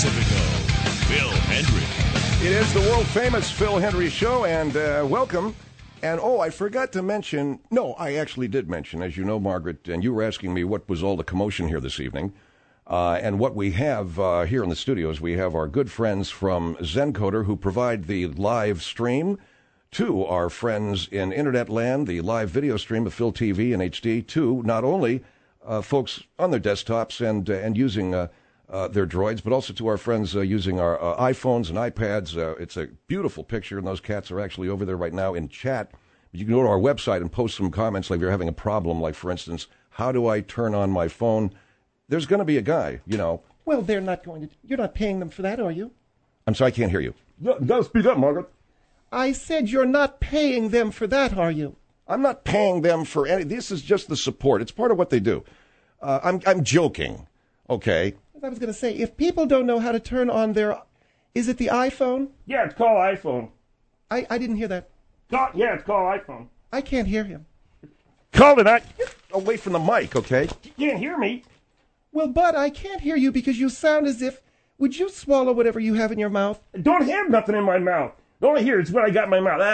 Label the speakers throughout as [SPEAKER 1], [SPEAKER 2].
[SPEAKER 1] Pacifico, Phil Hendrie.
[SPEAKER 2] It is the world-famous Phil Hendrie Show, and welcome. And, I forgot to mention, no, I actually did mention, as you know, Margaret, and you were asking me what was all the commotion here this evening. And what we have here in the studios, we have our good friends from Zencoder who provide the live stream to our friends in Internet Land, the live video stream of Phil TV and HD, to not only folks on their desktops and using their droids, but also to our friends using our iPhones and iPads. It's a beautiful picture, and those cats are actually over there right now in chat. You can go to our website and post some comments like if you're having a problem, like, for instance, how do I turn on my phone? There's going to be a guy, you know.
[SPEAKER 3] Well, they're not going to. You're not paying them for that, are you?
[SPEAKER 2] I'm sorry, I can't hear you.
[SPEAKER 4] Gotta speak up, Margaret.
[SPEAKER 3] I said you're not paying them for that, are you?
[SPEAKER 2] I'm not paying them for any. This is just the support. It's part of what they do. I'm joking, okay?
[SPEAKER 3] I was going to say, if people don't know how to turn on their, is it the iPhone?
[SPEAKER 4] Yeah, it's called iPhone.
[SPEAKER 3] I didn't hear that.
[SPEAKER 4] Yeah, it's called iPhone.
[SPEAKER 3] I can't hear him.
[SPEAKER 4] Called it.
[SPEAKER 2] Get away from the mic, okay?
[SPEAKER 4] You can't hear me.
[SPEAKER 3] Well, Bud, I can't hear you because you sound as if, would you swallow whatever you have in your mouth?
[SPEAKER 4] I don't have nothing in my mouth. The only here is what I got in my mouth.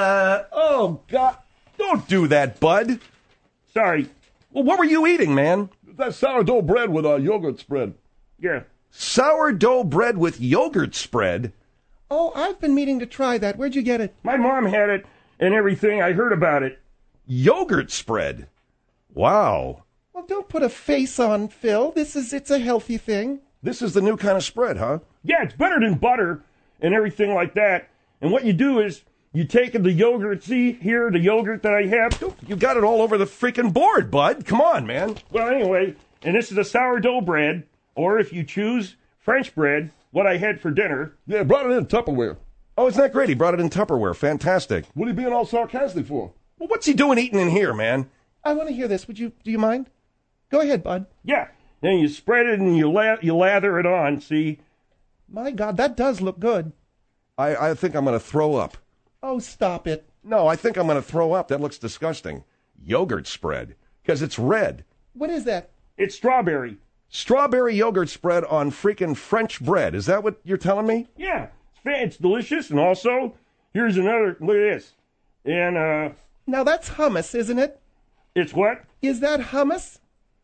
[SPEAKER 2] Oh, God. Don't do that, Bud.
[SPEAKER 4] Sorry.
[SPEAKER 2] Well, what were you eating, man?
[SPEAKER 4] That sourdough bread with a yogurt spread. Yeah.
[SPEAKER 2] Sourdough bread with yogurt spread?
[SPEAKER 3] Oh, I've been meaning to try that. Where'd you get it?
[SPEAKER 4] My mom had it and everything. I heard about it.
[SPEAKER 2] Yogurt spread? Wow.
[SPEAKER 3] Well, don't put a face on, Phil. It's a healthy thing.
[SPEAKER 2] This is the new kind of spread, huh?
[SPEAKER 4] Yeah, it's better than butter and everything like that. And what you do is you take the yogurt. See here, the yogurt that I have.
[SPEAKER 2] You got it all over the freaking board, Bud. Come on, man.
[SPEAKER 4] Well, anyway, and this is a sourdough bread, or if you choose French bread, what I had for dinner.
[SPEAKER 5] Yeah, brought it in Tupperware.
[SPEAKER 2] Oh, isn't that great? He brought it in Tupperware. Fantastic.
[SPEAKER 5] What are you being all sarcastic for?
[SPEAKER 2] Well, what's he doing eating in here, man?
[SPEAKER 3] I want to hear this. Do you mind? Go ahead, Bud.
[SPEAKER 4] Yeah. Then you spread it and you lather it on, see?
[SPEAKER 3] My God, that does look good.
[SPEAKER 2] I think I'm going to throw up.
[SPEAKER 3] Oh, stop it.
[SPEAKER 2] No, I think I'm going to throw up. That looks disgusting. Yogurt spread. Because it's red.
[SPEAKER 3] What is that?
[SPEAKER 4] It's strawberry.
[SPEAKER 2] Strawberry yogurt spread on freaking French bread. Is that what you're telling me?
[SPEAKER 4] Yeah. It's delicious. And also, here's another. Look at this. And,
[SPEAKER 3] Now, that's hummus, isn't it?
[SPEAKER 4] It's what?
[SPEAKER 3] Is that hummus?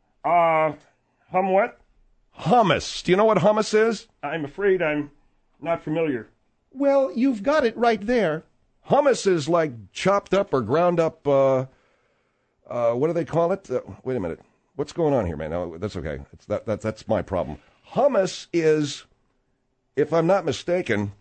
[SPEAKER 4] What?
[SPEAKER 2] Hummus. Do you know what hummus is?
[SPEAKER 4] I'm afraid I'm not familiar.
[SPEAKER 3] Well, you've got it right there.
[SPEAKER 2] Hummus is like chopped up or ground up, what do they call it? Wait a minute. What's going on here, man? No, that's okay. That's my problem. Hummus is, if I'm not mistaken,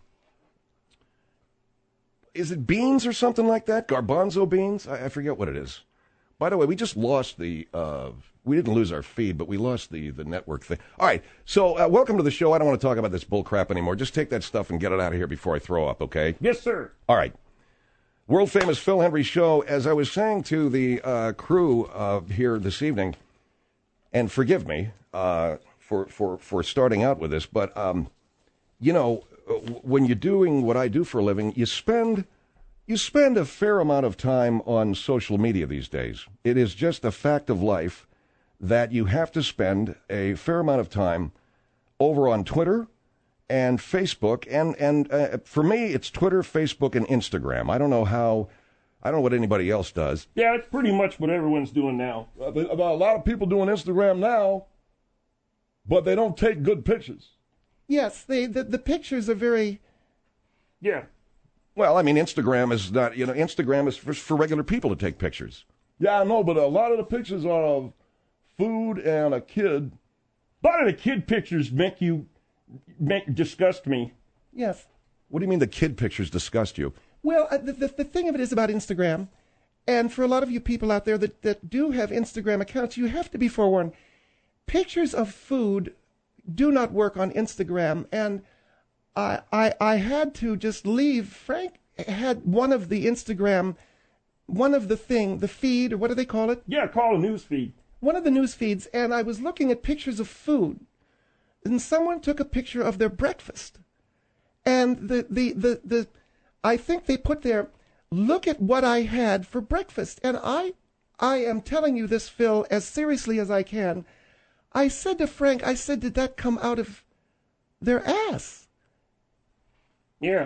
[SPEAKER 2] is it beans or something like that? Garbanzo beans? I forget what it is. By the way, we just lost the, we didn't lose our feed, but we lost the network thing. All right, so welcome to the show. I don't want to talk about this bull crap anymore. Just take that stuff and get it out of here before I throw up, okay?
[SPEAKER 4] Yes, sir.
[SPEAKER 2] All right. World-famous Phil Hendrie Show. As I was saying to the crew here this evening, and forgive me for starting out with this, but, you know, when you're doing what I do for a living, you spend a fair amount of time on social media these days. It is just a fact of life that you have to spend a fair amount of time over on Twitter and Facebook. And for me, it's Twitter, Facebook, and Instagram. I don't know what anybody else does.
[SPEAKER 4] Yeah, it's pretty much what everyone's doing now.
[SPEAKER 5] About a lot of people doing Instagram now, but they don't take good pictures.
[SPEAKER 3] Yes, the pictures are very...
[SPEAKER 4] Yeah.
[SPEAKER 2] Well, I mean, Instagram is not, Instagram is for regular people to take pictures.
[SPEAKER 5] Yeah, I know, but a lot of the pictures are of food and a kid.
[SPEAKER 4] A lot of the kid pictures disgust me.
[SPEAKER 3] Yes.
[SPEAKER 2] What do you mean the kid pictures disgust you?
[SPEAKER 3] Well, the thing of it is about Instagram, and for a lot of you people out there that do have Instagram accounts, you have to be forewarned. Pictures of food do not work on Instagram, and I had to just leave. Frank had one of the Instagram, the feed, or what do they call it?
[SPEAKER 4] Yeah, call a news feed.
[SPEAKER 3] One of the news feeds, and I was looking at pictures of food, and someone took a picture of their breakfast, and I think they put there, look at what I had for breakfast, and I am telling you this, Phil, as seriously as I can. I said to Frank, did that come out of their ass.
[SPEAKER 4] Yeah.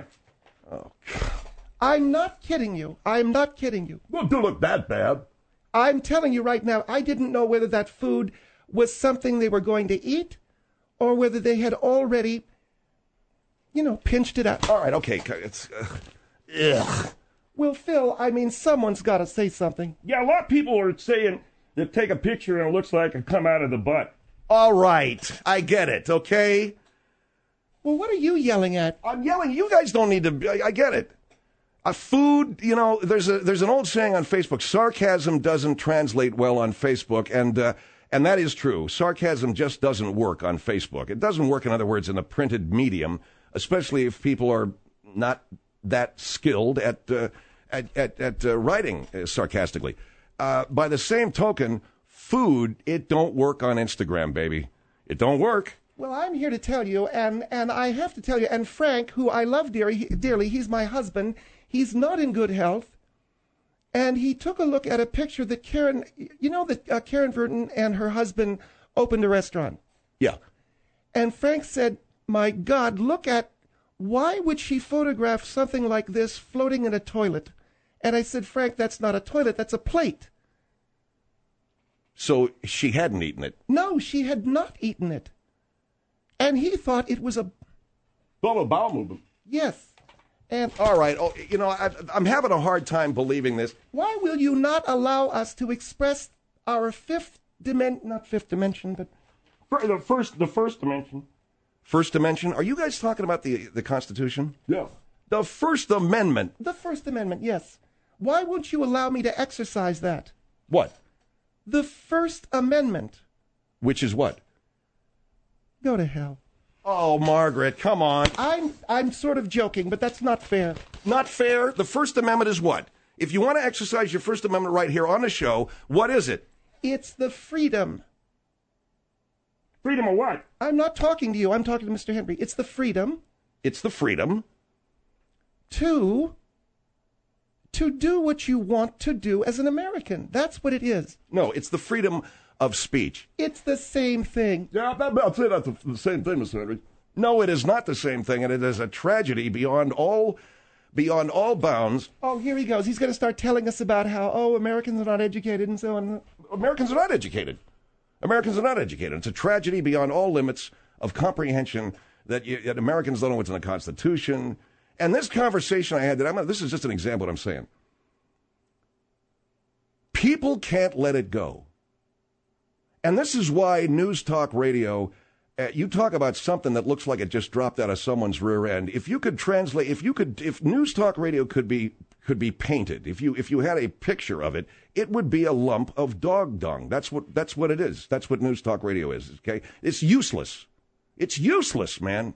[SPEAKER 3] I'm not kidding you. I'm not kidding you.
[SPEAKER 5] Well, it don't look that bad.
[SPEAKER 3] I'm telling you right now, I didn't know whether that food was something they were going to eat or whether they had already, pinched it out.
[SPEAKER 2] All right, okay. It's ugh.
[SPEAKER 3] Well, Phil, I mean, someone's got to say something.
[SPEAKER 4] Yeah, a lot of people are saying they take a picture and it looks like it come out of the butt.
[SPEAKER 2] All right, I get it. Okay.
[SPEAKER 3] Well, what are you yelling at?
[SPEAKER 2] I'm yelling. You guys don't need to. I get it. A food, there's an old saying on Facebook: sarcasm doesn't translate well on Facebook, and that is true. Sarcasm just doesn't work on Facebook. It doesn't work, in other words, in the printed medium, especially if people are not that skilled at writing sarcastically. By the same token, food, it don't work on Instagram, baby. It don't work.
[SPEAKER 3] Well, I'm here to tell you, and I have to tell you, and Frank, who I love dearly, he's my husband. He's not in good health, and he took a look at a picture that Karen Verdon and her husband opened a restaurant.
[SPEAKER 2] Yeah.
[SPEAKER 3] And Frank said, my God, why would she photograph something like this floating in a toilet? And I said, Frank, that's not a toilet, that's a plate.
[SPEAKER 2] So she hadn't eaten it.
[SPEAKER 3] No, she had not eaten it. And he thought it was a...
[SPEAKER 5] Well, a bowel movement.
[SPEAKER 3] Yes. And
[SPEAKER 2] all right. Oh, I'm having a hard time believing this.
[SPEAKER 3] why will you not allow us to express our not fifth dimension, but...
[SPEAKER 4] The first dimension.
[SPEAKER 2] First dimension? Are you guys talking about the Constitution?
[SPEAKER 5] Yeah.
[SPEAKER 2] The First Amendment.
[SPEAKER 3] The First Amendment, yes. Why won't you allow me to exercise that?
[SPEAKER 2] What?
[SPEAKER 3] The First Amendment.
[SPEAKER 2] Which is what?
[SPEAKER 3] Go to hell.
[SPEAKER 2] Oh, Margaret, come on.
[SPEAKER 3] I'm sort of joking, but that's not fair.
[SPEAKER 2] Not fair? The First Amendment is what? If you want to exercise your First Amendment right here on the show, what is it?
[SPEAKER 3] It's the freedom.
[SPEAKER 4] Freedom of what?
[SPEAKER 3] I'm not talking to you. I'm talking to Mr. Henry. It's the freedom
[SPEAKER 2] It's the freedom.
[SPEAKER 3] to do what you want to do as an American. That's what it is.
[SPEAKER 2] No, it's the freedom of speech.
[SPEAKER 3] It's the same thing.
[SPEAKER 5] Yeah, I'll say that's the same thing, Mr. Henry.
[SPEAKER 2] No, it is not the same thing, and it is a tragedy beyond all bounds.
[SPEAKER 3] Oh, here he goes. He's going to start telling us about how, Americans are not educated and so on.
[SPEAKER 2] Americans are not educated. Americans are not educated. It's a tragedy beyond all limits of comprehension that Americans don't know what's in the Constitution. And this conversation I had, this is just an example of what I'm saying. People can't let it go. And this is why News Talk Radio, you talk about something that looks like it just dropped out of someone's rear end. If News Talk Radio could be painted, if you had a picture of it, it would be a lump of dog dung. That's what it is. That's what News Talk Radio is. Okay, it's useless. It's useless, man.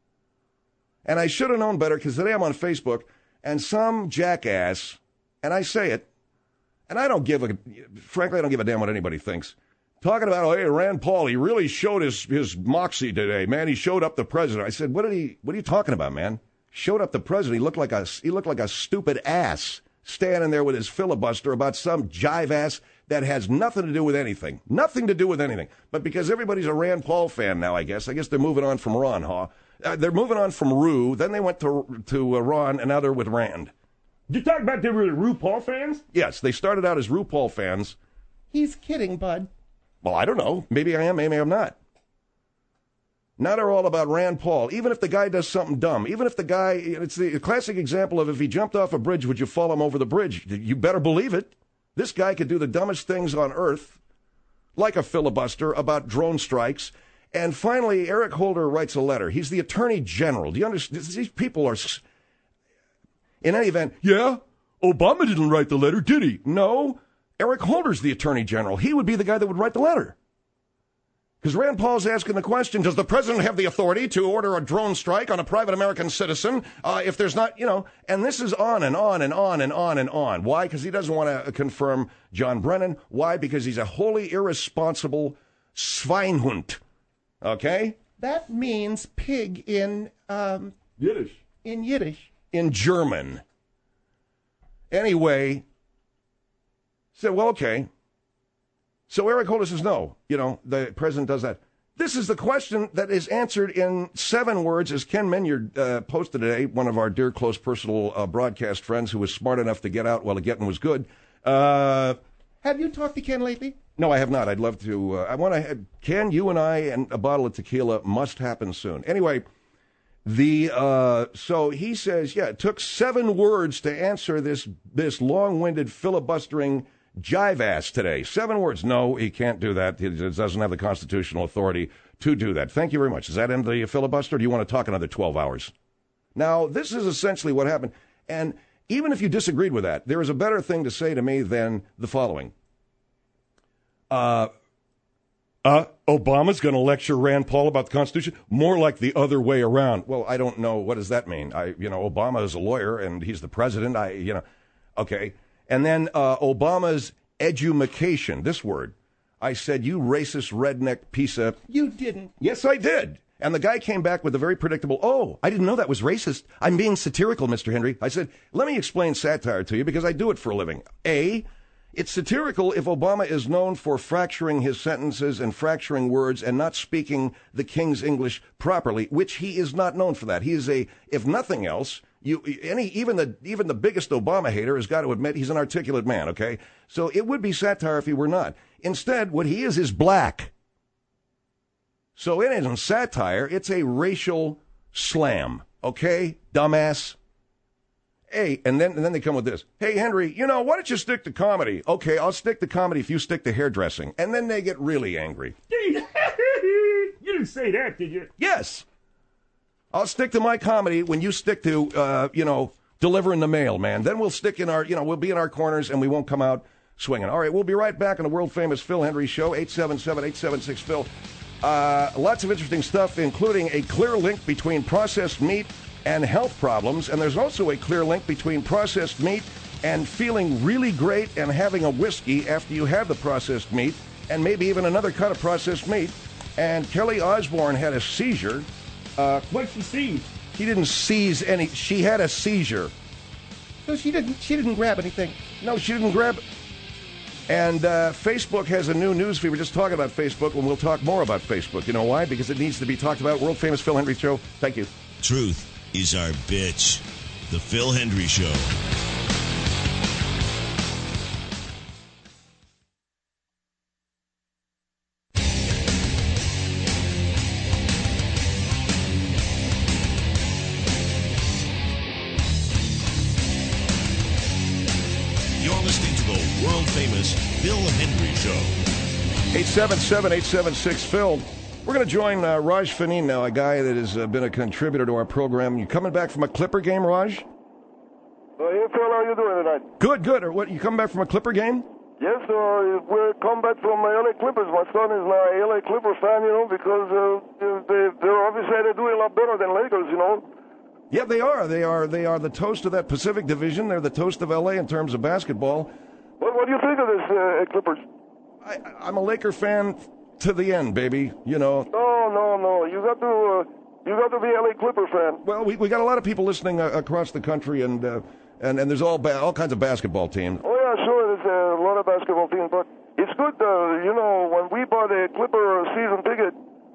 [SPEAKER 2] And I should have known better, because today I'm on Facebook and some jackass, and I say it, and frankly, I don't give a damn what anybody thinks. Talking about, hey, Rand Paul, he really showed his moxie today, man. He showed up the president. I said, what are you talking about, man? Showed up the president. He looked like a stupid ass standing there with his filibuster about some jive ass that has nothing to do with anything. Nothing to do with anything. But because everybody's a Rand Paul fan now, I guess they're moving on from Ron, huh? They're moving on from Rue. Then they went to Ron, and now they're with Rand.
[SPEAKER 4] You talk about they were RuPaul fans?
[SPEAKER 2] Yes, they started out as RuPaul fans.
[SPEAKER 3] He's kidding, bud.
[SPEAKER 2] Well, I don't know. Maybe I am, maybe I'm not. Now they're all about Rand Paul. Even if the guy does something dumb, even if the guy, it's the classic example of if he jumped off a bridge, would you follow him over the bridge? You better believe it. This guy could do the dumbest things on earth, like a filibuster about drone strikes. And finally, Eric Holder writes a letter. He's the Attorney General. Do you understand? These people are, in any event, yeah, Obama didn't write the letter, did he? No. Eric Holder's the Attorney General. He would be the guy that would write the letter. Because Rand Paul's asking the question, does the president have the authority to order a drone strike on a private American citizen if there's not, and this is on and on and on and on and on. Why? Because he doesn't want to confirm John Brennan. Why? Because he's a wholly irresponsible Schweinhund. Okay?
[SPEAKER 3] That means pig in
[SPEAKER 5] Yiddish.
[SPEAKER 3] In Yiddish.
[SPEAKER 2] In German. Anyway, said, well, okay. So Eric Holder says, no, the president does that. This is the question that is answered in 7 words, as Ken Minyard posted today, one of our dear, close, personal broadcast friends who was smart enough to get out while the getting was good.
[SPEAKER 3] Have you talked to Ken lately?
[SPEAKER 2] No, I have not. I'd love to. I want to. Ken, you and I and a bottle of tequila must happen soon. Anyway, so he says, yeah, it took 7 words to answer this long-winded filibustering jive ass today. 7 words. No, he can't do that. He doesn't have the constitutional authority to do that. Thank you very much. Does that end the filibuster? Or do you want to talk another 12 hours? Now, this is essentially what happened. And even if you disagreed with that, there is a better thing to say to me than the following. Obama's going to lecture Rand Paul about the Constitution? More like the other way around. Well, I don't know. What does that mean? Obama is a lawyer and he's the president. Okay. And then Obama's edumacation, this word. I said, you racist redneck piece of...
[SPEAKER 3] You didn't.
[SPEAKER 2] Yes, I did. And the guy came back with a very predictable, I didn't know that was racist. I'm being satirical, Mr. Henry. I said, let me explain satire to you because I do it for a living. It's satirical if Obama is known for fracturing his sentences and fracturing words and not speaking the King's English properly, which he is not known for that. He is if nothing else, even the biggest Obama hater has got to admit he's an articulate man, okay? So it would be satire if he were not. Instead, what he is black. So it isn't satire, it's a racial slam, okay, dumbass? Hey, and then they come with this. Hey, Henry, why don't you stick to comedy? Okay, I'll stick to comedy if you stick to hairdressing. And then they get really angry.
[SPEAKER 4] You didn't say that, did you?
[SPEAKER 2] Yes. I'll stick to my comedy when you stick to, delivering the mail, man. Then we'll stick in our, we'll be in our corners and we won't come out swinging. All right, we'll be right back on the world-famous Phil Henry Show, 877-876-PHIL. Lots of interesting stuff, including a clear link between processed meat and health problems, and there's also a clear link between processed meat and feeling really great and having a whiskey after you have the processed meat, and maybe even another cut of processed meat. And Kelly Osbourne had a seizure.
[SPEAKER 4] What'd she seize?
[SPEAKER 2] She didn't seize any. She had a seizure.
[SPEAKER 3] So she didn't grab anything.
[SPEAKER 2] No, she didn't grab. And Facebook has a new news feed. We're just talking about Facebook, and we'll talk more about Facebook. You know why? Because it needs to be talked about. World famous Phil Henry Show. Thank you.
[SPEAKER 1] Truth is our bitch. The Phil Hendry Show. You're listening to the world-famous Phil Hendry Show.
[SPEAKER 2] 877-876-PHIL. We're going to join Raj Faneen now, a guy that has been a contributor to our program. You coming back from a Clipper game, Raj?
[SPEAKER 6] Hey, Phil, how you doing tonight?
[SPEAKER 2] Good, good. Or what? You coming back from a Clipper game?
[SPEAKER 6] Yes, we're come back from LA Clippers. My son is an LA Clipper fan, because they're obviously they're doing a lot better than Lakers,
[SPEAKER 2] Yeah, they are. They are the toast of that Pacific Division. They're the toast of LA in terms of basketball.
[SPEAKER 6] What do you think of this Clippers?
[SPEAKER 2] I'm a Laker fan to the end, baby.
[SPEAKER 6] No. You got to be a LA Clipper fan.
[SPEAKER 2] Well, we got a lot of people listening across the country, and there's all kinds of basketball teams.
[SPEAKER 6] Oh yeah, sure. There's a lot of basketball teams, but it's good. When we bought a Clipper season ticket,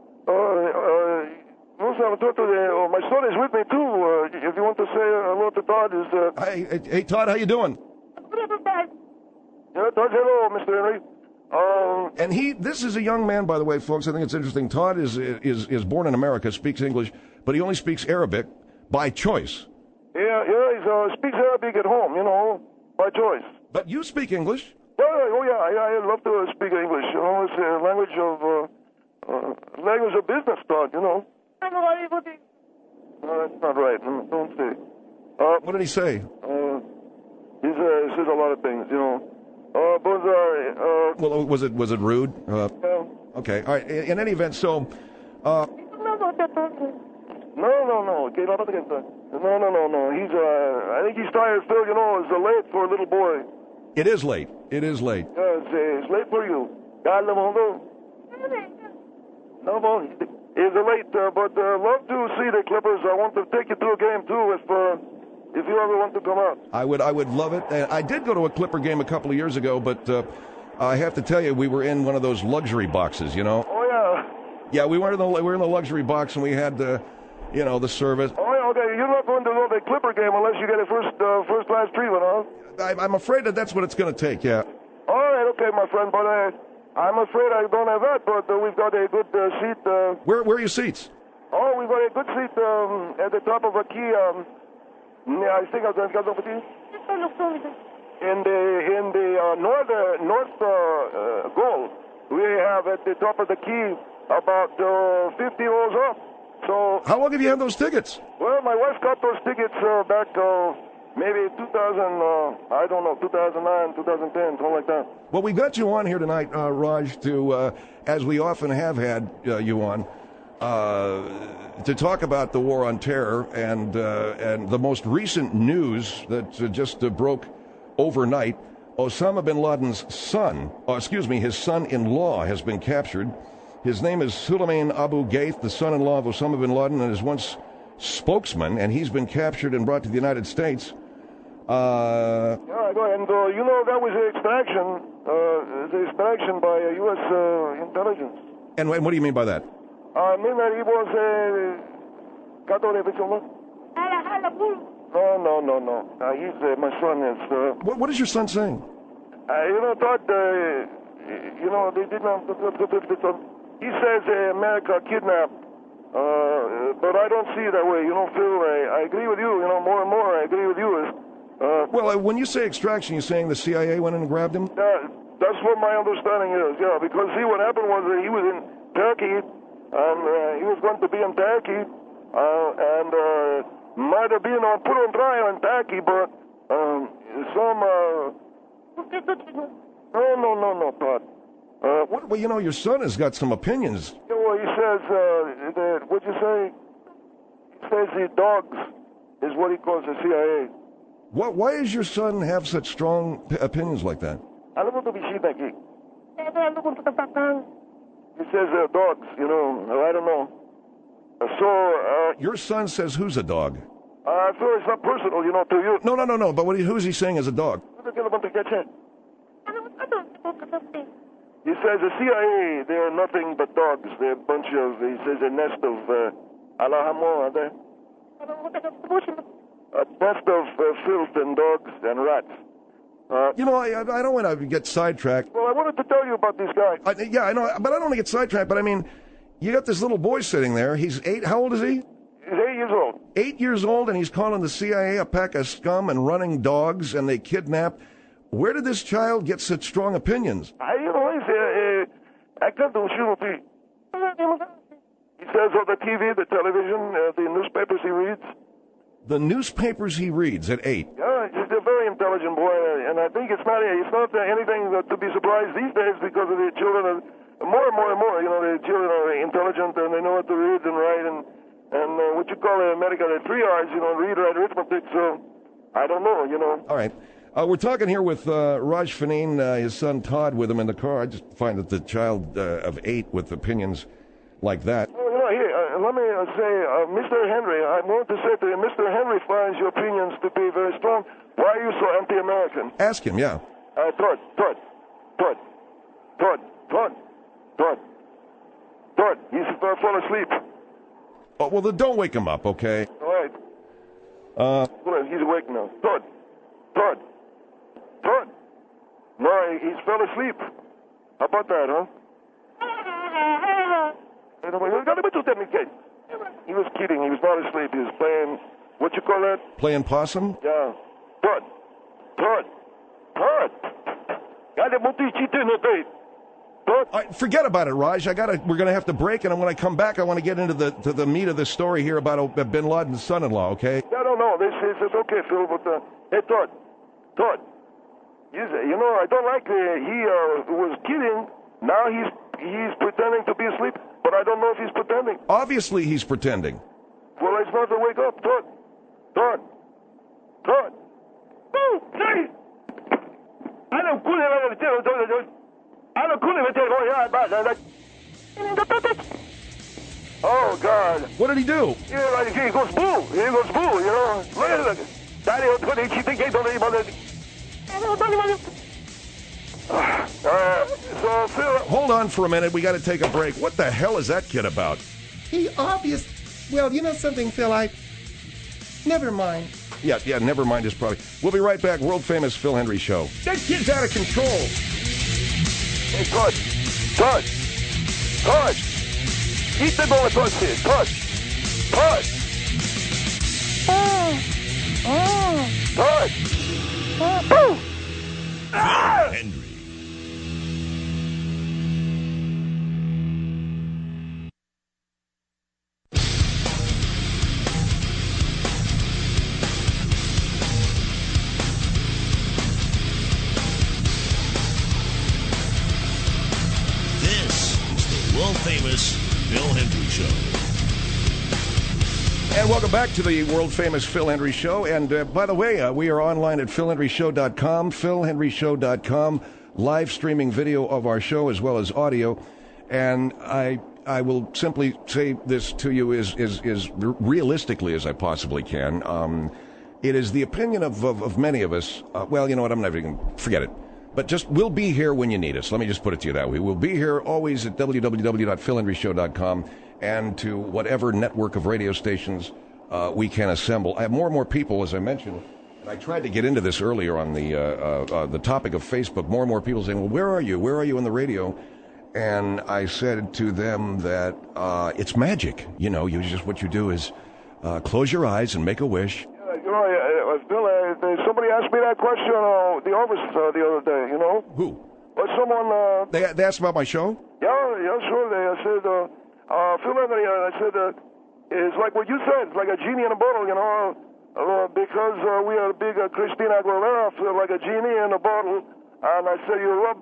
[SPEAKER 6] my son is with me too. If you want to say hello to Todd,
[SPEAKER 2] Hey Todd, how you doing?
[SPEAKER 6] Yeah, Todd, hello, Mr. Henry.
[SPEAKER 2] And this is a young man, by the way, folks. I think it's interesting. Todd is born in America, speaks English, but he only speaks Arabic by choice.
[SPEAKER 6] Yeah, he speaks Arabic at home, by choice.
[SPEAKER 2] But you speak English?
[SPEAKER 6] I love to speak English. It's a language of business, Todd. No, that's not right. Don't say.
[SPEAKER 2] What did he say?
[SPEAKER 6] He says a lot of things,
[SPEAKER 2] Well, was it rude?
[SPEAKER 6] Yeah.
[SPEAKER 2] Okay. All right. In any event, so.
[SPEAKER 6] No. No. I think he's tired, Phil. It's late for a little boy.
[SPEAKER 2] It is late. It is late.
[SPEAKER 6] Yeah, it's late for you. No, it's late, but love to see the Clippers. I want to take you to a game too, if you ever want to come out.
[SPEAKER 2] I would love it. I did go to a Clipper game a couple of years ago, but I have to tell you, we were in one of those luxury boxes,
[SPEAKER 6] Oh yeah.
[SPEAKER 2] Yeah, we were in the luxury box, and we had the service.
[SPEAKER 6] Oh, yeah, okay. You're not going to go to the Clipper game unless you get a first class treatment, huh?
[SPEAKER 2] I'm afraid that's what it's going to take. Yeah.
[SPEAKER 6] All right, okay, my friend. But I'm afraid I don't have that. But we've got a good seat.
[SPEAKER 2] Where are your seats?
[SPEAKER 6] Oh, we've got a good seat at the top of a key. Yeah, I think I've got over here. In the north goal, we have at the top of the key about 50 rows up. So.
[SPEAKER 2] How long have you had those tickets?
[SPEAKER 6] Well, my wife got those tickets back maybe 2009, 2010, something like that.
[SPEAKER 2] Well, we got you on here tonight, Raj, to as we often have had you on. To talk about the war on terror and the most recent news that just broke overnight. Osama bin Laden's son, his son-in-law has been captured. His name is Suleiman Abu Ghaith, the son-in-law of Osama bin Laden and his once spokesman, and he's been captured and brought to the United States.
[SPEAKER 6] Yeah, go ahead. And that was an extraction by U.S. intelligence.
[SPEAKER 2] And what do you mean by that?
[SPEAKER 6] I mean that he was No. He's my son is.
[SPEAKER 2] What is your son saying?
[SPEAKER 6] Todd. They did not. He says America kidnapped, but I don't see it that way. Phil. I agree with you. More and more, I agree with you.
[SPEAKER 2] Well, when you say extraction, you're saying the CIA went in and grabbed him?
[SPEAKER 6] That's what my understanding is. Yeah, because see, what happened was that he was in Turkey. And he was going to be in Turkey, and might have been put on trial in Turkey, but some. No, Todd.
[SPEAKER 2] Well, your son has got some opinions.
[SPEAKER 6] Yeah, well, he says that. What'd you say? He says the dogs is what he calls the CIA.
[SPEAKER 2] Why does your son have such strong opinions like that?
[SPEAKER 6] He says they're dogs, I don't know.
[SPEAKER 2] Your son says who's a dog?
[SPEAKER 6] So it's not personal, to you.
[SPEAKER 2] No, but who's he saying is a dog?
[SPEAKER 6] He says the CIA, they're nothing but dogs. They're a bunch of, he says, a nest of, alahamo, are they? A nest of filth and dogs and rats.
[SPEAKER 2] I don't want to get sidetracked.
[SPEAKER 6] Well, I wanted to tell you about this guy.
[SPEAKER 2] I know, but I don't want to get sidetracked. But I mean, you got this little boy sitting there. He's 8. How old is he?
[SPEAKER 6] He's 8 years old.
[SPEAKER 2] 8 years old, and he's calling the CIA a pack of scum and running dogs, and they kidnap. Where did this child get such strong opinions?
[SPEAKER 6] I can't do shit. He says on the TV, the television, the newspapers he reads.
[SPEAKER 2] The newspapers he reads at 8.
[SPEAKER 6] Yeah, he's a very intelligent boy, and I think it's not anything to be surprised these days because of the children. More and more, the children are intelligent and they know what to read and write and what you call in America the 3 R's, read, write, arithmetic. So I don't know,
[SPEAKER 2] All right. We're talking here with Raj Faneen, his son Todd, with him in the car. I just find that the child of 8 with opinions like that.
[SPEAKER 6] Let me say, Mr. Henry, I'm going to say to you, Mr. Henry finds your opinions to be very strong. Why are you so anti-American?
[SPEAKER 2] Ask him, yeah.
[SPEAKER 6] Todd. He's falling asleep.
[SPEAKER 2] Oh, well, then don't wake him up, okay?
[SPEAKER 6] All right. He's awake now. Todd. No, he's fell asleep. How about that, huh? He was kidding. He was not asleep. He was playing, what you call that?
[SPEAKER 2] Playing possum?
[SPEAKER 6] Yeah. Todd.
[SPEAKER 2] Forget about it, Raj. We're going to have to break, and when I come back, I want to get into the meat of the story here about bin Laden's son-in-law, okay?
[SPEAKER 6] I don't know. This is okay, Phil, but hey, Todd. I don't like he was kidding. Now he's pretending to be asleep, but I don't know if he's pretending.
[SPEAKER 2] Obviously he's pretending.
[SPEAKER 6] Well, it's not to wake up. Todd. Oh, hey! Oh, God.
[SPEAKER 2] What did he do?
[SPEAKER 6] Yeah, he goes boo. Look at it. So, Phil...
[SPEAKER 2] Hold on for a minute. We got to take a break. What the hell is that kid about?
[SPEAKER 3] Well, you know something, Phil, never mind.
[SPEAKER 2] Yeah, never mind his product. We'll be right back. World famous Phil Hendry Show.
[SPEAKER 4] That kid's out of control.
[SPEAKER 6] Hey, touch. Eat the ball, touch it. Touch. Touch.
[SPEAKER 1] Hendry. This is the world-famous Phil Hendry Show.
[SPEAKER 2] And welcome back to the world-famous Phil Hendry Show. And by the way, we are online at philhendryshow.com, philhendryshow.com, live streaming video of our show as well as audio. And I will simply say this to you as realistically as I possibly can. It is the opinion of many of us. Well, you know what? I'm never going to forget it. But just, we'll be here when you need us. Let me just put it to you that way. We'll be here always at www.philhendryshow.com and to whatever network of radio stations we can assemble. I have more and more people, as I mentioned, and I tried to get into this earlier on the topic of Facebook, more and more people saying, well, where are you? Where are you on the radio? And I said to them that it's magic. You know, what you do is close your eyes and make a wish.
[SPEAKER 6] Bill, somebody asked me that question the office the other day, you know?
[SPEAKER 2] Who?
[SPEAKER 6] But someone...
[SPEAKER 2] They asked about my show?
[SPEAKER 6] Yeah, sure. They said, Phil Hendry, I said, it's like what you said, it's like a genie in a bottle, you know? Because we are a big Christina Aguilera, like a genie in a bottle. And I said, you rub...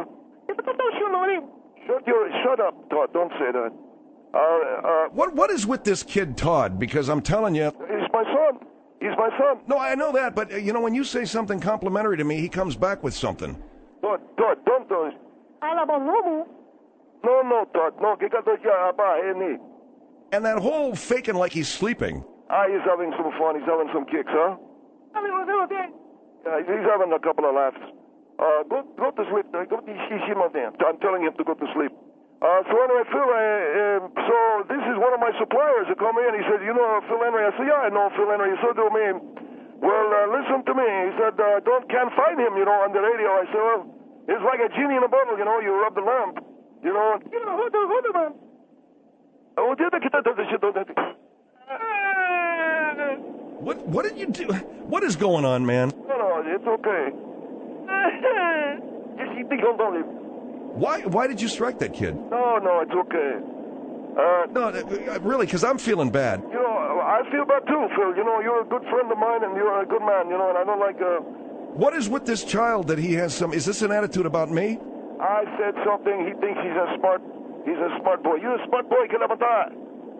[SPEAKER 6] Shut up, Todd, don't say that.
[SPEAKER 2] What is with this kid, Todd? Because I'm telling you...
[SPEAKER 6] He's my son. He's my son.
[SPEAKER 2] No, I know that, but, you know, when you say something complimentary to me, he comes back with something.
[SPEAKER 6] Todd, don't do it. No, Todd, no.
[SPEAKER 2] And that whole faking like he's sleeping.
[SPEAKER 6] He's having some fun. He's having some kicks, huh? Yeah, he's having a couple of laughs. Go to sleep. I'm telling him to go to sleep. So anyway, Phil, so this is one of my suppliers who come in. He said, you know Phil Hendry? I said, yeah, I know Phil Hendry. So do me. Well, listen to me. He said, can't find him, you know, on the radio. I said, well, it's like a genie in a bottle, you know. You rub the lamp, you know.
[SPEAKER 2] What did you do? What is going on, man?
[SPEAKER 6] No, it's okay.
[SPEAKER 2] Why did you strike that kid?
[SPEAKER 6] No, it's okay.
[SPEAKER 2] No, really, because I'm feeling bad.
[SPEAKER 6] You know, I feel bad too, Phil. You know, you're a good friend of mine, and you're a good man, you know, and I don't like...
[SPEAKER 2] What is with this child that he has some... Is this an attitude about me?
[SPEAKER 6] I said something. He thinks he's a smart boy. You're a smart boy, Kilabata.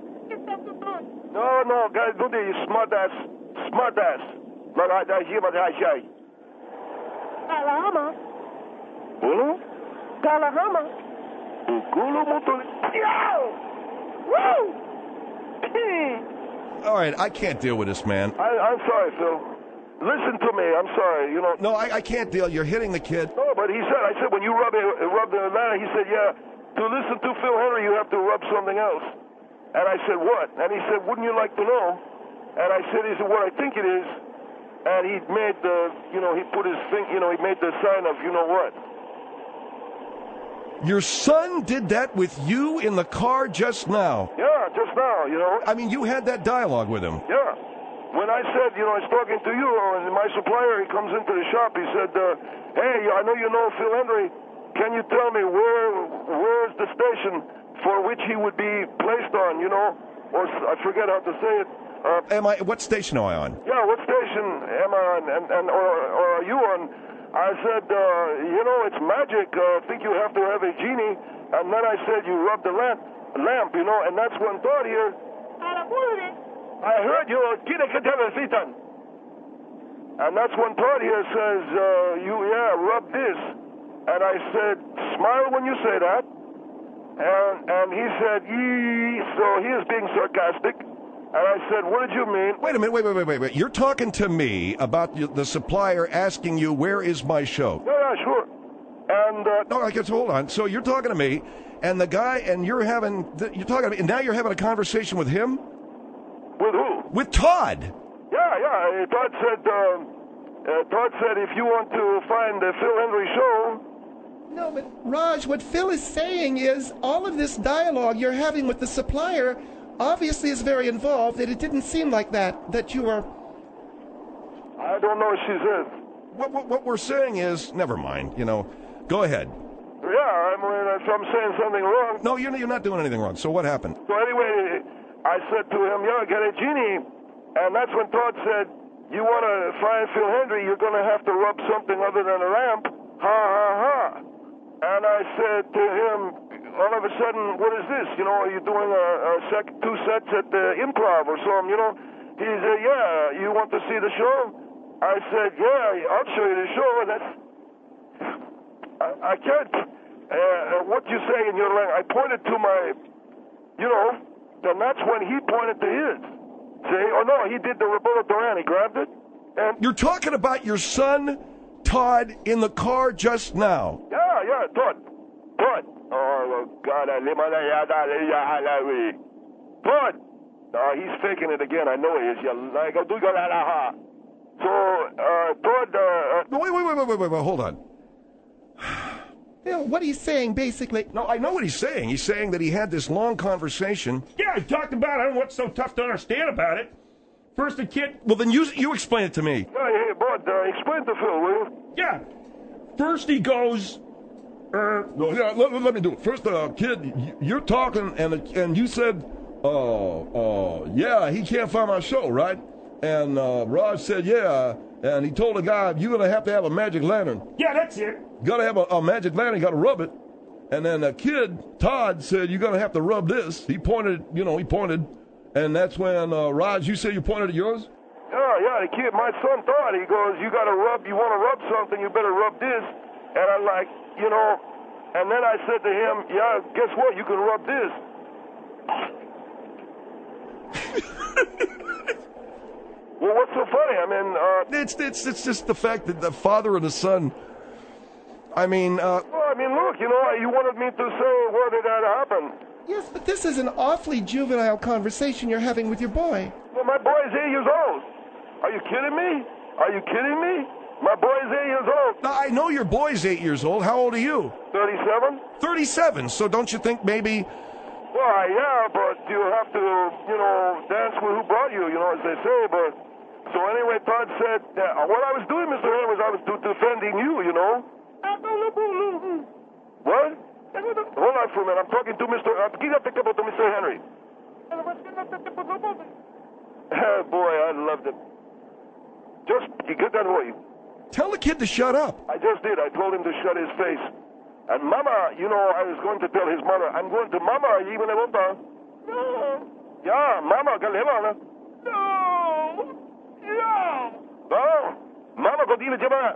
[SPEAKER 6] No, guys, do this, smart ass. But I hear what I say. Kalahama. Bulu? Kalahama. Bukulu Mutuli. Woo!
[SPEAKER 2] All right, I can't deal with this, man.
[SPEAKER 6] I'm sorry, Phil. Listen to me. I'm sorry. You know.
[SPEAKER 2] No, I can't deal. You're hitting the kid.
[SPEAKER 6] No, but I said when you rub the ladder, he said, yeah, to listen to Phil Hendry, you have to rub something else. And I said, what? And he said, wouldn't you like to know? And I said, is it what I think it is? And he made he put his finger, he made the sign of, you know what?
[SPEAKER 2] Your son did that with you in the car just now?
[SPEAKER 6] Yeah, just now, you know.
[SPEAKER 2] I mean, you had that dialogue with him.
[SPEAKER 6] Yeah. When I said, I was talking to you, and my supplier, he comes into the shop, he said, hey, I know you know Phil Hendry. Can you tell me where's the station for which he would be placed on, you know? Or I forget how to say it.
[SPEAKER 2] What station am I on?
[SPEAKER 6] Yeah, what station am I on, or are you on? I said, it's magic. I think you have to have a genie. And then I said, you rub the lamp, you know, and that's when Todd here. I heard you. And that's when Todd here says, rub this. And I said, smile when you say that. And he said, so he is being sarcastic. And I said, what did you mean?
[SPEAKER 2] Wait a minute, wait. You're talking to me about the supplier asking you, where is my show?
[SPEAKER 6] Yeah, sure. And
[SPEAKER 2] No, I guess, hold on. So you're talking to me, and the guy, and you're talking to me, and now you're having a conversation with him?
[SPEAKER 6] with who?
[SPEAKER 2] With Todd.
[SPEAKER 6] Yeah. Todd said if you want to find the Phil Hendry show.
[SPEAKER 3] No, but Raj, what Phil is saying is all of this dialogue you're having with the supplier obviously is very involved, and it didn't seem like that you were...
[SPEAKER 6] I don't know what she said.
[SPEAKER 2] What we're saying is, never mind, go ahead.
[SPEAKER 6] Yeah, I mean, if I'm saying something wrong.
[SPEAKER 2] No, you're not doing anything wrong. So what happened?
[SPEAKER 6] So anyway, I said to him, get a genie. And that's when Todd said, you want to find Phil Hendry, you're going to have to rub something other than a lamp. Ha, ha, ha. And I said to him, all of a sudden, what is this? Are you doing two sets at the Improv or something, He said, yeah, you want to see the show? I said, yeah, I'll show you the show. I can't. What you say in your language, I pointed to my, then that's when he pointed to his. See? Oh, no, he did the Roberto Duran. He grabbed it. And
[SPEAKER 2] You're talking about your son, Todd, in the car just now.
[SPEAKER 6] Yeah, Todd. Oh, God. Todd. He's faking it again. I know he is. So, Todd...
[SPEAKER 2] Wait, hold on.
[SPEAKER 3] Phil, what he's saying, basically...
[SPEAKER 2] No, I know what he's saying. He's saying that he had this long conversation.
[SPEAKER 4] Yeah, I talked about it. I don't know what's so tough to understand about it. First, the kid...
[SPEAKER 2] Well, then you explain it to me.
[SPEAKER 6] Hey, Bud, explain to Phil, will you?
[SPEAKER 4] Yeah. First, he goes...
[SPEAKER 5] No, yeah, let me do it. First, kid, you're talking, and you said, yeah, he can't find my show, right? And Raj said, yeah, and he told the guy, you're going to have a magic lantern.
[SPEAKER 4] Yeah, that's it.
[SPEAKER 5] Got to have a magic lantern, you got to rub it. And then the kid, Todd, said, you're going to have to rub this. He pointed, and that's when, Raj, you said you pointed at yours?
[SPEAKER 6] Yeah, the kid, my son Todd, he goes, you want to rub something, you better rub this. And I'm like, and then I said to him, yeah, guess what, you can rub this. Well, what's so funny? I mean,
[SPEAKER 2] It's just the fact that the father and the son. I mean,
[SPEAKER 6] look, you wanted me to say where did that happen?
[SPEAKER 3] Yes, but this is an awfully juvenile conversation you're having with your boy.
[SPEAKER 6] Well, my boy's 8 years old. Are you kidding me? My boy's 8 years old.
[SPEAKER 2] I know your boy's 8 years old. How old are you?
[SPEAKER 6] 37?
[SPEAKER 2] 37. So don't you think maybe...
[SPEAKER 6] Well, yeah, but you have to, dance with who brought you, as they say. But so anyway, Todd said, what I was doing, Mr. Henry, was I was defending you, What? Hold on for a minute. I'm talking to Mr. Henry. Boy, I loved it. Just, you get that way.
[SPEAKER 2] Tell the kid to shut up.
[SPEAKER 6] I just did. I told him to shut his face. And Mama, I was going to tell his mother, I'm going to Mama, even No. Yeah, Mama, galera. No. Mama, go deal with No.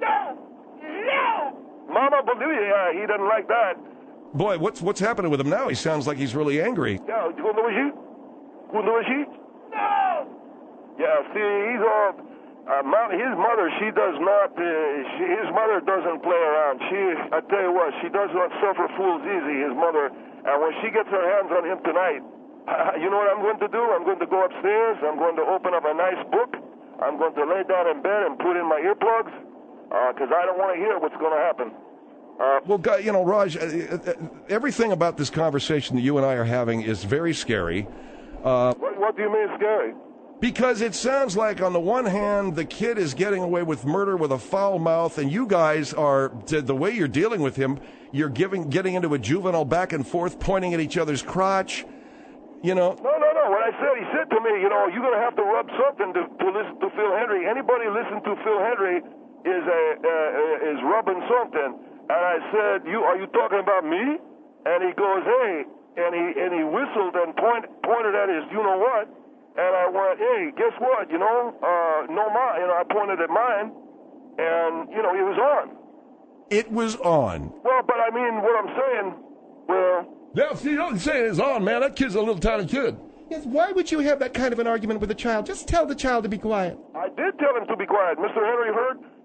[SPEAKER 6] Mama, believe yeah, he doesn't like that.
[SPEAKER 2] Boy, what's happening with him now? He sounds like he's really angry.
[SPEAKER 6] Yeah, who knows he? No. Yeah, see, he's all... his mother, she does not, his mother doesn't play around. I tell you what, she does not suffer fools easy, his mother. And when she gets her hands on him tonight, you know what I'm going to do? I'm going to go upstairs, I'm going to open up a nice book, I'm going to lay down in bed and put in my earplugs, because I don't want to hear what's going to happen.
[SPEAKER 2] Well, Raj, everything about this conversation that you and I are having is very scary.
[SPEAKER 6] What do you mean scary?
[SPEAKER 2] Because it sounds like, on the one hand, the kid is getting away with murder with a foul mouth, and you guys are, the way you're dealing with him, you're getting into a juvenile back and forth, pointing at each other's crotch, No. What
[SPEAKER 6] I said, he said to me, you're going to have to rub something to listen to Phil Hendry. Anybody listen to Phil Hendry is rubbing something. And I said, are you talking about me? And he goes, hey, and he whistled and pointed at his, you-know-what. And I went, hey, guess what, I pointed at mine, and, it was on.
[SPEAKER 2] It was on.
[SPEAKER 6] Well, but I mean, what I'm saying,
[SPEAKER 5] Yeah, see, you don't say it's on, man. That kid's a little tiny kid.
[SPEAKER 3] Yes, why would you have that kind of an argument with a child? Just tell the child to be quiet.
[SPEAKER 6] I did tell him to be quiet. Mr. Henry heard?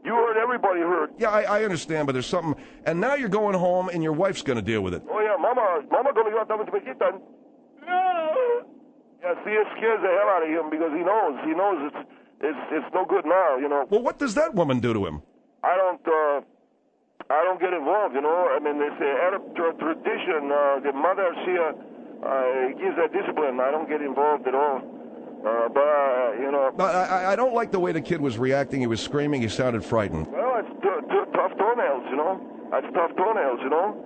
[SPEAKER 6] You heard, everybody heard.
[SPEAKER 2] Yeah, I understand, but there's something. And now you're going home, and your wife's going to deal with it.
[SPEAKER 6] Oh, yeah, Mama going to go out to Mexican. No. Yeah, see, it scares the hell out of him because he knows it's no good now, you know.
[SPEAKER 2] Well, what does that woman do to him?
[SPEAKER 6] I don't get involved, you know. I mean, it's an Arab tradition. The mother, she gives that discipline. I don't get involved at all. But, you know.
[SPEAKER 2] I don't like the way the kid was reacting. He was screaming. He sounded frightened.
[SPEAKER 6] Well, it's tough toenails, you know. That's tough toenails, you know.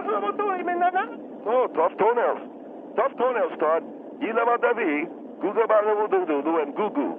[SPEAKER 6] No, tough toenails. Tough toenails, Todd. And goo-goo.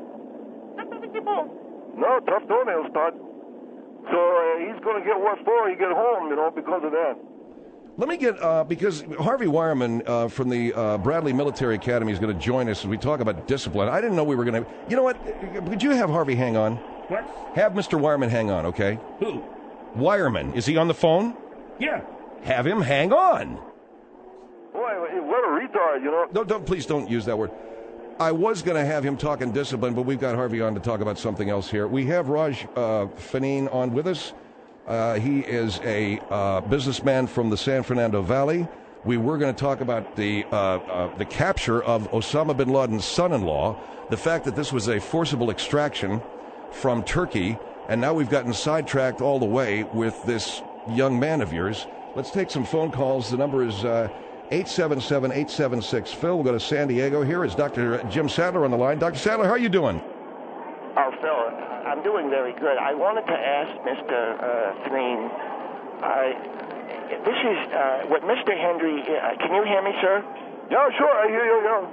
[SPEAKER 6] No, tough toenails, Todd. So he's going to get what for when he get home, you know, because of that.
[SPEAKER 2] Let me get, because Harvey Wireman from the Bradley Military Academy is going to join us as we talk about discipline. I didn't know we were going to. You know what? Could you have Harvey hang on?
[SPEAKER 4] What?
[SPEAKER 2] Have Mr. Wireman hang on, okay?
[SPEAKER 4] Who?
[SPEAKER 2] Wireman. Is he on the phone?
[SPEAKER 4] Yeah.
[SPEAKER 2] Have him hang on.
[SPEAKER 6] Boy, what a retard, you know.
[SPEAKER 2] Please don't use that word. I was going to have him talking discipline, but we've got Harvey on to talk about something else here. We have Raj Faneen on with us. He is a businessman from the San Fernando Valley. We were going to talk about the capture of Osama bin Laden's son-in-law, the fact that this was a forcible extraction from Turkey, and now we've gotten sidetracked all the way with this young man of yours. Let's take some phone calls. The number is 877-876-PHIL. We'll go to San Diego. Here is Dr. Jim Sadler on the line. Dr. Sadler, how are you doing?
[SPEAKER 7] Oh, Phil, I'm doing very good. I wanted to ask Mr. Faneen, this is what Mr. Henry, can you hear me, sir?
[SPEAKER 6] Yeah, sure, I hear you, yeah.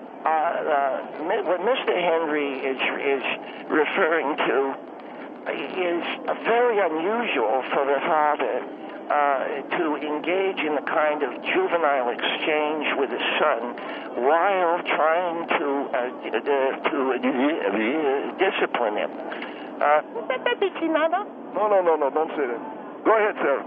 [SPEAKER 7] What Mr. Henry is referring to is very unusual for the father to engage in the kind of juvenile exchange with his son while trying to discipline him.
[SPEAKER 6] No, don't say that. Go ahead, sir.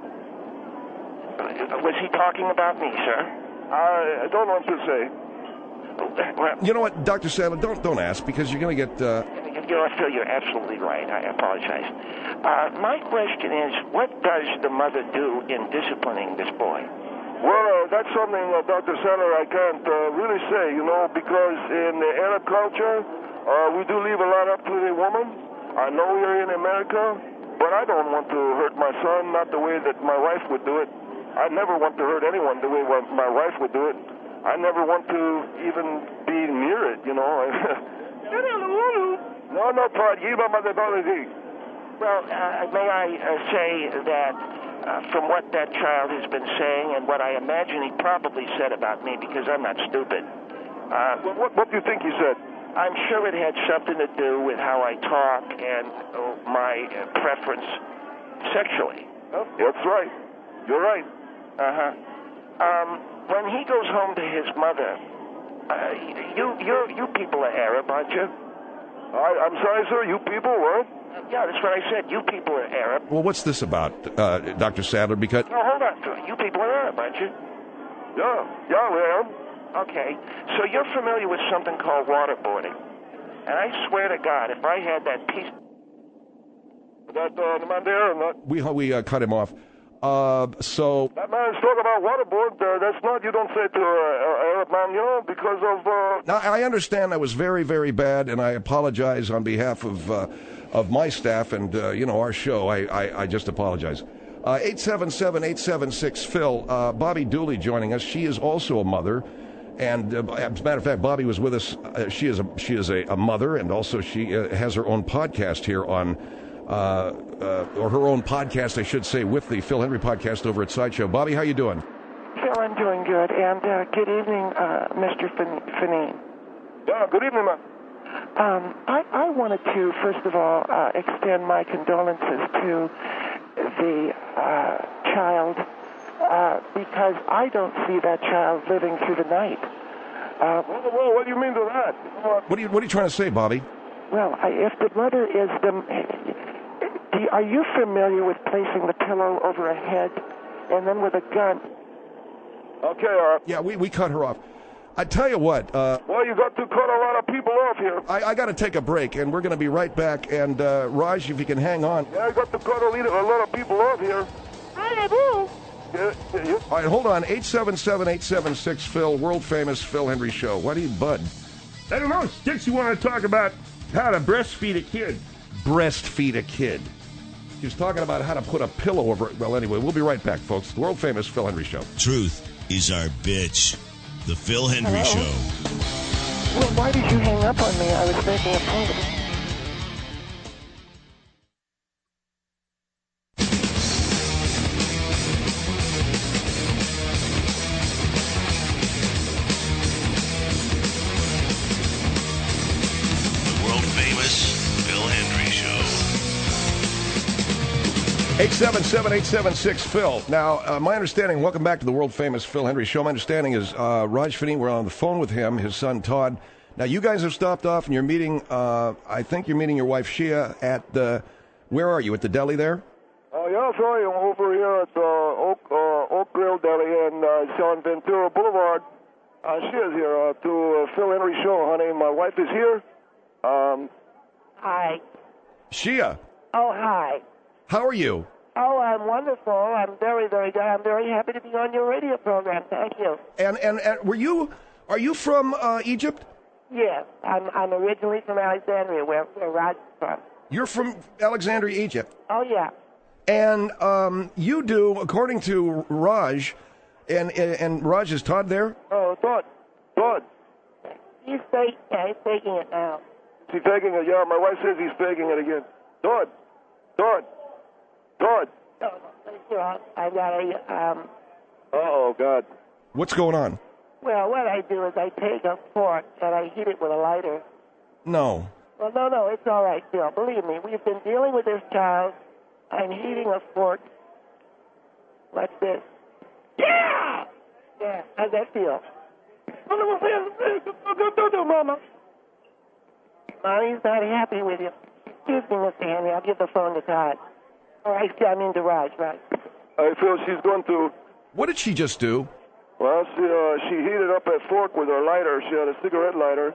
[SPEAKER 7] Was he talking about me, sir?
[SPEAKER 6] I don't want to say.
[SPEAKER 2] You know what, Dr. Sadler, don't ask, because you're going to get...
[SPEAKER 7] Phil, you're absolutely right. I apologize. My question is, what does the mother do in disciplining this boy?
[SPEAKER 6] Well, that's something, Dr. Sadler, I can't really say, you know, because in the Arab culture, we do leave a lot up to the woman. I know we're in America, but I don't want to hurt my son, not the way that my wife would do it. I never want to hurt anyone the way my wife would do it. I never want to even be near it, you know. No, Todd.
[SPEAKER 7] Well, may I say that from what that child has been saying and what I imagine he probably said about me, because I'm not stupid.
[SPEAKER 6] What do you think he said?
[SPEAKER 7] I'm sure it had something to do with how I talk and my preference sexually.
[SPEAKER 6] Oh, that's right. You're right.
[SPEAKER 7] When he goes home to his mother, you people are Arab, aren't you?
[SPEAKER 6] I'm sorry, sir. You people, what?
[SPEAKER 7] Yeah, that's what I said. You people are Arab.
[SPEAKER 2] Well, what's this about, Dr. Sadler? Because...
[SPEAKER 7] No, hold on. You people are Arab, aren't you?
[SPEAKER 6] Yeah, we are.
[SPEAKER 7] Okay. So you're familiar with something called waterboarding. And I swear to God, if I had that piece...
[SPEAKER 6] That the man there or not?
[SPEAKER 2] We cut him off. So...
[SPEAKER 6] That man's talking about waterboard. That's not, you don't say to an Arab man, you know, because of...
[SPEAKER 2] Now, I understand that was very, very bad, and I apologize on behalf of my staff and, our show. I just apologize. 877-876-PHIL. Bobby Dooley joining us. She is also a mother. And as a matter of fact, Bobby was with us. She is a mother, and also she has her own podcast here on... or her own podcast, I should say, with the Phil Henry podcast over at Sideshow. Bobby, how you doing?
[SPEAKER 7] Phil, I'm doing good. And good evening, Mr. Faneen.
[SPEAKER 6] Yeah, good evening, man.
[SPEAKER 7] I wanted to, first of all, extend my condolences to the child because I don't see that child living through the night.
[SPEAKER 6] Well, what do you mean to that?
[SPEAKER 2] What are you trying to say, Bobby?
[SPEAKER 7] Well, if the mother is are you familiar with placing the pillow over a head and then with a gun?
[SPEAKER 6] Okay,
[SPEAKER 2] Yeah, we cut her off. I tell you what.
[SPEAKER 6] Well, you got to cut a lot of people off here.
[SPEAKER 2] I got to take a break, and we're going to be right back. And Raj, if you can hang on.
[SPEAKER 6] Yeah, I got to cut a lot of people off here.
[SPEAKER 7] I do.
[SPEAKER 6] Yeah.
[SPEAKER 2] All right, hold on. 877-876-PHIL, world famous Phil Hendry Show. What do you, bud?
[SPEAKER 4] I don't know. Sticks, you want to talk about how to breastfeed a kid.
[SPEAKER 2] Breastfeed a kid. He was talking about how to put a pillow over it. Well, anyway, we'll be right back, folks. The world famous Phil Hendry Show.
[SPEAKER 1] Truth is our bitch. The Phil Hendry Show.
[SPEAKER 7] Well, why did you hang up on me? I was making a phone call.
[SPEAKER 1] The world famous Phil Hendry Show.
[SPEAKER 2] 877-876-PHIL. Now, my understanding, welcome back to the world-famous Phil Hendry Show. My understanding is Raj Finney, we're on the phone with him, his son Todd. Now, you guys have stopped off and you're meeting, I think you're meeting your wife Shia at the, where are you, at the deli there?
[SPEAKER 6] Yeah, sorry, I'm over here at Oak Grill Deli and on Ventura Boulevard. Shia's here to Phil Hendry Show, honey. My wife is here.
[SPEAKER 7] Hi.
[SPEAKER 2] Shia,
[SPEAKER 7] Oh, hi.
[SPEAKER 2] how are you?
[SPEAKER 7] Oh, I'm wonderful. I'm very, very good. I'm very happy to be on your radio program. Thank you.
[SPEAKER 2] And are you from Egypt?
[SPEAKER 7] Yes, I'm originally from Alexandria, where Raj is from.
[SPEAKER 2] You're from Alexandria, Egypt.
[SPEAKER 7] Oh, yeah.
[SPEAKER 2] And you do, according to Raj, and Raj, is Todd there?
[SPEAKER 6] Oh, Todd.
[SPEAKER 7] He's faking it now.
[SPEAKER 6] Is he faking it? Yeah, my wife says he's faking it again. Todd.
[SPEAKER 7] No, sure. I've got a,
[SPEAKER 6] Oh, God.
[SPEAKER 2] What's going on?
[SPEAKER 7] well, what I do is I take a fork and I heat it with a lighter.
[SPEAKER 2] No.
[SPEAKER 7] Well, no, it's all right, Bill. Believe me, we've been dealing with this child. I'm heating a fork. What's this? Yeah! Yeah, how's that feel? Mama. Mommy's not happy with you. Excuse me, Mr. Henry. I'll give the phone to Todd. All right, I mean to Raj, right?
[SPEAKER 6] I feel she's going to...
[SPEAKER 2] What did she just do?
[SPEAKER 6] Well, she heated up that fork with her lighter. She had a cigarette lighter.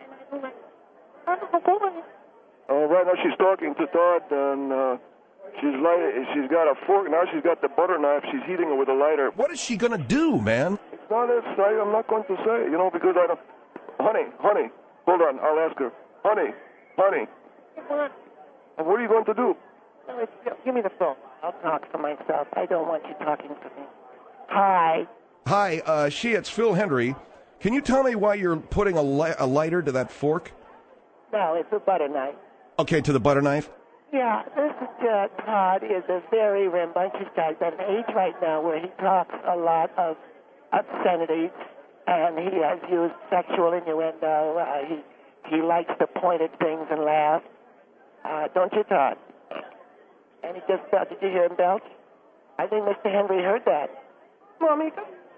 [SPEAKER 6] Right now she's talking to Todd, and she's got a fork. Now she's got the butter knife. She's heating it with a lighter.
[SPEAKER 2] What is she going to do, man?
[SPEAKER 6] It's not I'm not going to say, because I don't... Honey, hold on. I'll ask her. Honey.
[SPEAKER 7] What?
[SPEAKER 6] What are you going to do?
[SPEAKER 7] No, give me the phone. I'll talk for myself. I don't want you talking for me. Hi.
[SPEAKER 2] Hi, Shia, it's Phil Hendry. Can you tell me why you're putting a lighter to that fork?
[SPEAKER 7] No, it's a butter knife.
[SPEAKER 2] Okay, to the butter knife?
[SPEAKER 7] Yeah, this is Todd is a very rambunctious guy. He's at an age right now where he talks a lot of obscenities, and he has used sexual innuendo. He likes to point at things and laugh. Don't you, Todd? And he just did you hear him belch? I think Mr. Henry heard that. Mommy.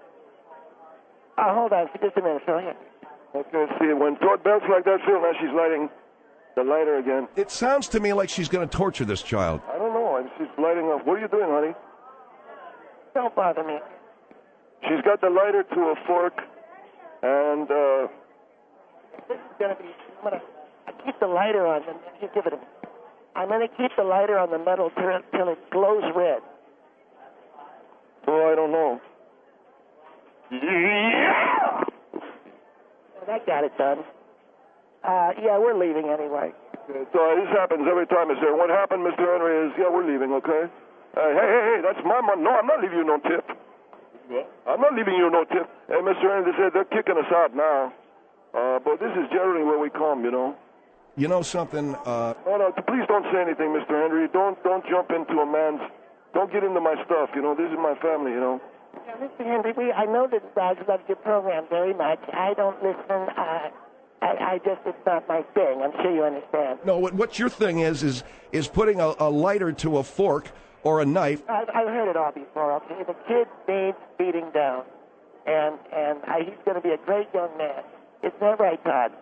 [SPEAKER 7] Hold on for just a minute, Phil. Here.
[SPEAKER 6] Okay, see, when Todd belts like that, Phil, now she's lighting the lighter again.
[SPEAKER 2] It sounds to me like she's going to torture this child.
[SPEAKER 6] I don't know. She's lighting up. What are you doing, honey?
[SPEAKER 7] Don't bother me.
[SPEAKER 6] She's got the lighter to a fork, and,
[SPEAKER 7] This is going to be... I keep the lighter on. You give it a minute. I'm going to keep the lighter on the metal till it glows red.
[SPEAKER 6] Oh, I don't know.
[SPEAKER 7] Yeah! That got it done. Yeah, we're leaving anyway.
[SPEAKER 6] So this happens every time. Sir. What happened, Mr. Henry, is, we're leaving, okay? Hey, that's my money. No, I'm not leaving you no tip. What? I'm not leaving you no tip. Hey, Mr. Henry, they said they're kicking us out now. But this is generally where we come,
[SPEAKER 2] You know something?
[SPEAKER 6] No, please don't say anything, Mr. Henry. Don't jump into a man's... Don't get into my stuff, This is my family,
[SPEAKER 7] Yeah, Mr. Henry, I know that Raj loves your program very much. I don't listen. It's not my thing. I'm sure you understand.
[SPEAKER 2] No, what your thing is putting a lighter to a fork or a knife.
[SPEAKER 7] I've heard it all before, okay? The kid needs beating down. And he's going to be a great young man. Isn't that right, Todd?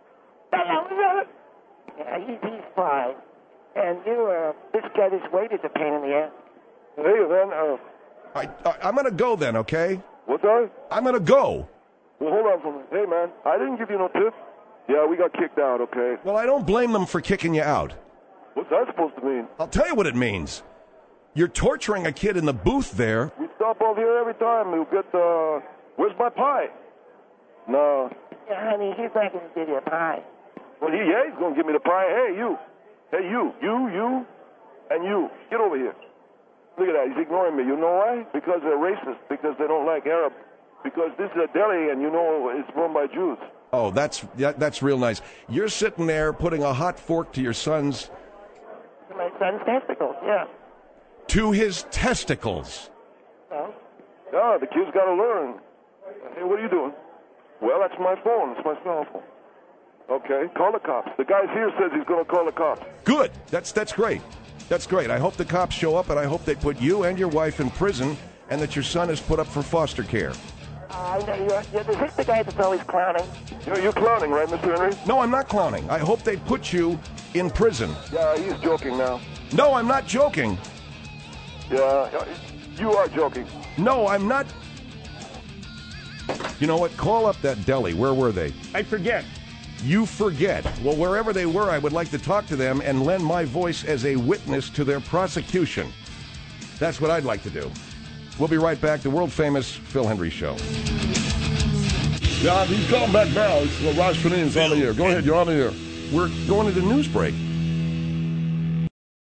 [SPEAKER 7] Yeah, he's fine. And this weight is a pain in the ass.
[SPEAKER 6] Hey, then,
[SPEAKER 2] I'm going to go then, okay?
[SPEAKER 6] What's that?
[SPEAKER 2] I'm going to go.
[SPEAKER 6] Well, hold on for a minute. Hey, man, I didn't give you no tip. Yeah, we got kicked out, okay?
[SPEAKER 2] Well, I don't blame them for kicking you out.
[SPEAKER 6] What's that supposed to mean?
[SPEAKER 2] I'll tell you what it means. You're torturing a kid in the booth there.
[SPEAKER 6] We stop over here every time. We'll get, where's my pie? No.
[SPEAKER 7] Yeah, honey, he's not going to give you a pie.
[SPEAKER 6] Well, yeah, he's going to give me the pie. Hey, you. Hey, you, and you. Get over here. Look at that. He's ignoring me. You know why? Because they're racist. Because they don't like Arab. Because this is a deli, and you know it's run by Jews.
[SPEAKER 2] Oh, that's real nice. You're sitting there putting a hot fork to your son's...
[SPEAKER 7] To my son's testicles, yeah.
[SPEAKER 2] To his testicles.
[SPEAKER 7] Well?
[SPEAKER 6] Yeah, the kid's got to learn. Hey, what are you doing? Well, that's my phone. It's my cell phone. Okay, call the cops. The guy here says he's going to call the cops.
[SPEAKER 2] Good. That's great. That's great. I hope the cops show up, and I hope they put you and your wife in prison, and that your son is put up for foster care.
[SPEAKER 7] I know is this the guy that's always clowning?
[SPEAKER 6] You're clowning, right, Mr. Henry?
[SPEAKER 2] No, I'm not clowning. I hope they put you in prison.
[SPEAKER 6] Yeah, he's joking now.
[SPEAKER 2] No, I'm not joking.
[SPEAKER 6] Yeah, you are joking.
[SPEAKER 2] No, I'm not. You know what? Call up that deli. Where were they?
[SPEAKER 4] I forget.
[SPEAKER 2] You forget. Well, wherever they were, I would like to talk to them and lend my voice as a witness to their prosecution. That's what I'd like to do. We'll be right back. The world-famous Phil Hendrie Show.
[SPEAKER 5] Yeah, he's calling back now. Raj Fanian's on the air. Go ahead, you're on the air.
[SPEAKER 2] We're going into news break.